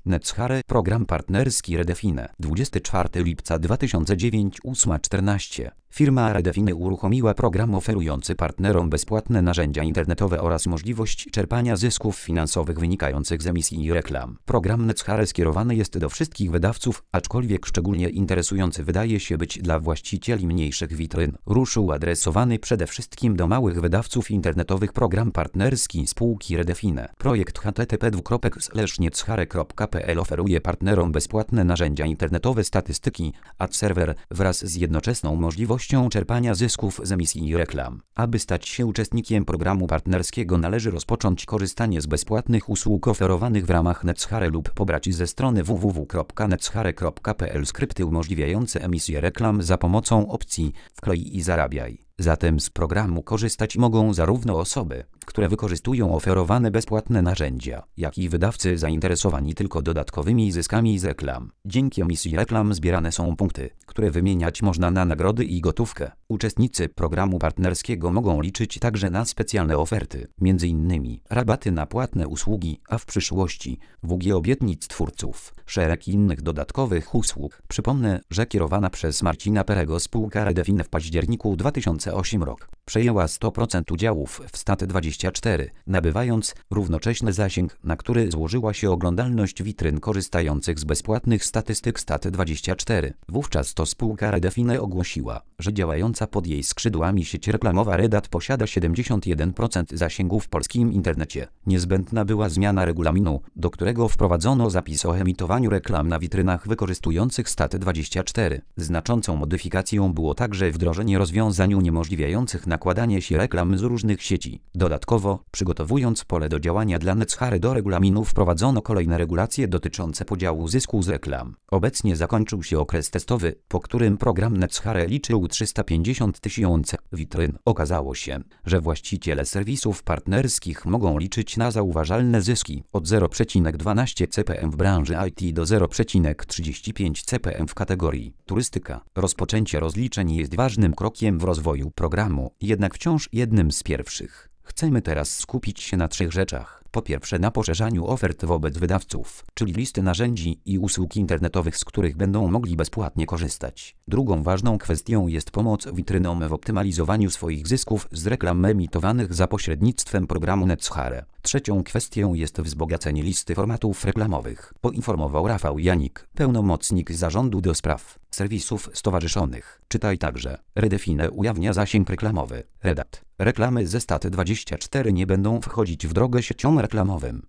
NETSCHARE, program partnerski Redefine. 24 lipca 2009, 8:14. Firma Redefine uruchomiła program oferujący partnerom bezpłatne narzędzia internetowe oraz możliwość czerpania zysków finansowych wynikających z emisji i reklam. Program NETSCHARE skierowany jest do wszystkich wydawców, aczkolwiek szczególnie interesujący wydaje się być dla właścicieli mniejszych witryn. Ruszył adresowany przede wszystkim do małych wydawców internetowych program partnerski spółki Redefine. Projekt http://netschare.pl oferuje partnerom bezpłatne narzędzia internetowe, statystyki, ad server wraz z jednoczesną możliwością czerpania zysków z emisji i reklam. Aby stać się uczestnikiem programu partnerskiego, należy rozpocząć korzystanie z bezpłatnych usług oferowanych w ramach NETSCHARE lub pobrać ze strony www.netschare.pl skrypty umożliwiające emisję reklam za pomocą opcji wklej i zarabiaj. Zatem z programu korzystać mogą zarówno osoby, które wykorzystują oferowane bezpłatne narzędzia, jak i wydawcy zainteresowani tylko dodatkowymi zyskami z reklam. Dzięki emisji reklam zbierane są punkty, które wymieniać można na nagrody i gotówkę. Uczestnicy programu partnerskiego mogą liczyć także na specjalne oferty, m.in. rabaty na płatne usługi, a w przyszłości WG obietnic twórców, szereg innych dodatkowych usług. Przypomnę, że kierowana przez Marcina Perego spółka Redefine w październiku 2008 rok przejęła 100% udziałów w Stat24, nabywając równocześnie zasięg, na który złożyła się oglądalność witryn korzystających z bezpłatnych statystyk Stat24. Wówczas to spółka Redefine ogłosiła, że działająca pod jej skrzydłami sieć reklamowa Redat posiada 71% zasięgu w polskim internecie. Niezbędna była zmiana regulaminu, do którego wprowadzono zapis o emitowaniu reklam na witrynach wykorzystujących Stat24. Znaczącą modyfikacją było także wdrożenie rozwiązań uniemożliwiających nakładanie się reklam z różnych sieci. Dodatkowo, przygotowując pole do działania dla NETSCHARE do regulaminu, wprowadzono kolejne regulacje dotyczące podziału zysku z reklam. Obecnie zakończył się okres testowy, po którym program NETSCHARE liczył 350 tysięcy witryn. Okazało się, że właściciele serwisów partnerskich mogą liczyć na zauważalne zyski od 0,12 CPM w branży IT do 0,35 CPM w kategorii turystyka. Rozpoczęcie rozliczeń jest ważnym krokiem w rozwoju programu, jednak wciąż jednym z pierwszych. Chcemy teraz skupić się na 3 rzeczach. Po pierwsze, na poszerzaniu ofert wobec wydawców, czyli listy narzędzi i usług internetowych, z których będą mogli bezpłatnie korzystać. Drugą ważną kwestią jest pomoc witrynom w optymalizowaniu swoich zysków z reklam emitowanych za pośrednictwem programu NETSCHARE. Trzecią kwestią jest wzbogacenie listy formatów reklamowych, poinformował Rafał Janik, pełnomocnik zarządu do spraw serwisów stowarzyszonych. Czytaj także: Redefine ujawnia zasięg reklamowy. Redat. Reklamy ze Stat24 nie będą wchodzić w drogę sieciom reklamowym.